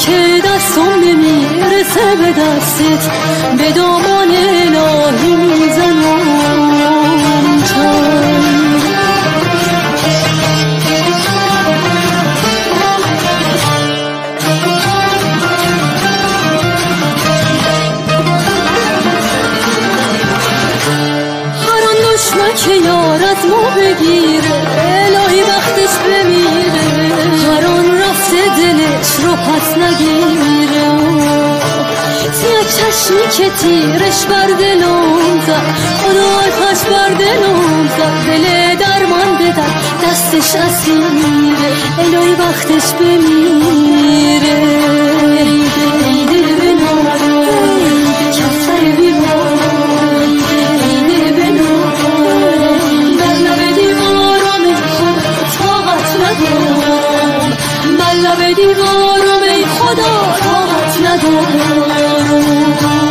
که دستم نمیرسه به دستت، به دامان الهی میزنم چنگ. که یار از ما بگیره الهی وقتش بمیره، هر آن رفته دلش رو پس نگیره. سیاه چشمی که تیرش بر دلم زد، خدا آتش بر دلم زد، دل درمان بدن دستش اسیره، الهی وقتش بمیره. ای دل بنارم کفتر بیمارم، ای دل بنارم بر لب دیوارم ای خدا طاقت ندارم، بر لب دیوارم ای خدا طاقت ندارم.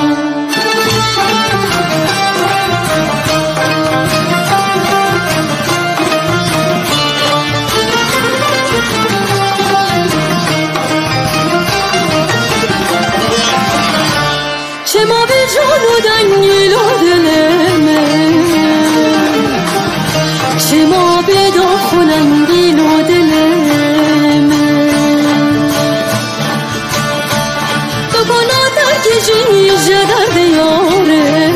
چه ما به جان و دنگیل و دلمه، چه ما به داخل انگیل و دلمه، تو کنا ترکشی جدر دیاره،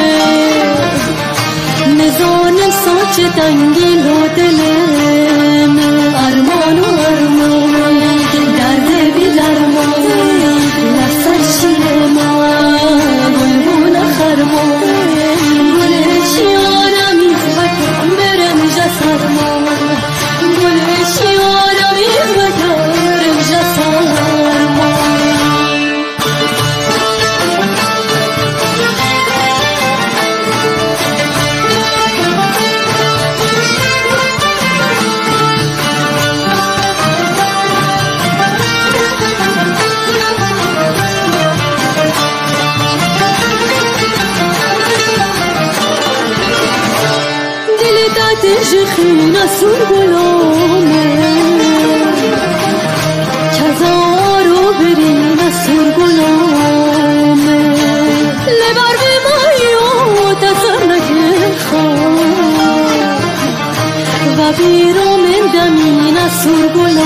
نزانم ساچ دنگیل و دلمه. ارمان و ارمان درد بی درمان لسر چیه ما گلگون خرمان، گل چیارمی بکن برم جسرمان، گل چیارمی بکن برم جسرمان. خیلی سور گلامه کزارو برین سور گلامه، لبر به مایو تزر نگه خواه و بیرو من دمین سور گلامه.